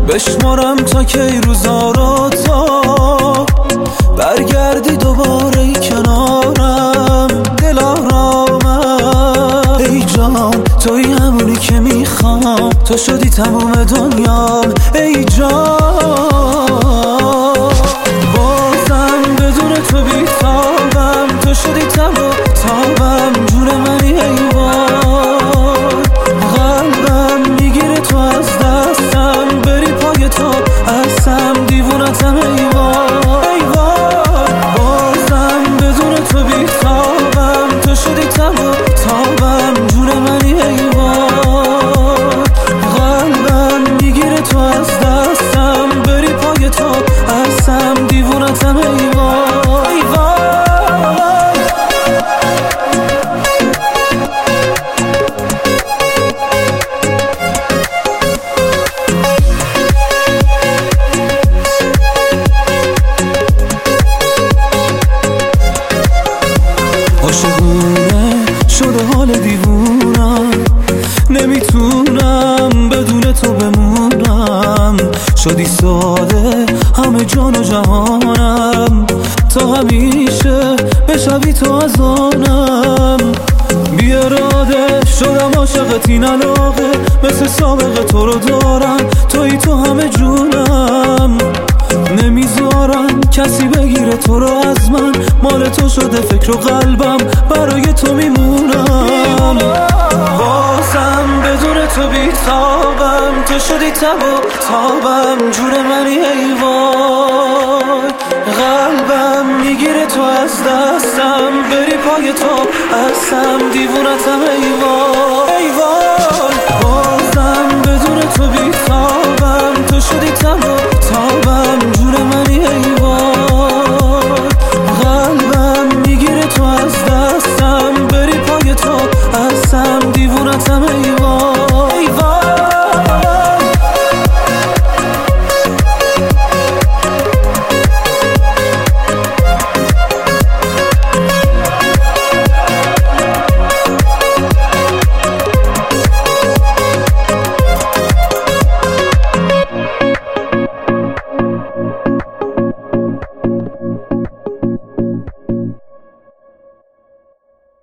بشمارم تا کی روزا رو تا برگردی دوباره ای کنارم. دلارامم ای جان، توی همونی که میخوام، تو شدی تموم دنیام ای جان. بازم بدون تو بیتابم، تو شدی تابم جون منی ای وای. قلبم میگیره تو از دستم، بری پای تو ازم دیوونتم ای وای. بازم بدون تو بیتابم، تو شدی تابم جون منی ای وای. قلبم میگیره تو از دستم، بری پای تو ازم دیوونتم ای وای. عاشقونه شده حال دیوونم، نمیتونم بدون تو بمونم. شدی ساده همه جان و جهانم، تا همیشه بشوی تو از آنم. بی اراده شدم عاشقت، این علاقه مثل سابقه تو رو دارم، توی تو همه جونم. نمیذارم کسی بگیره تو رو از من، مال تو شده فکر و قلبم برای تو میمونم. بازم بدون تو بیتابم، تو شدی تابم جون منی ای وای. قلبم میگیره تو از دستم، بری پای تو ازم دیوونتم ای وای.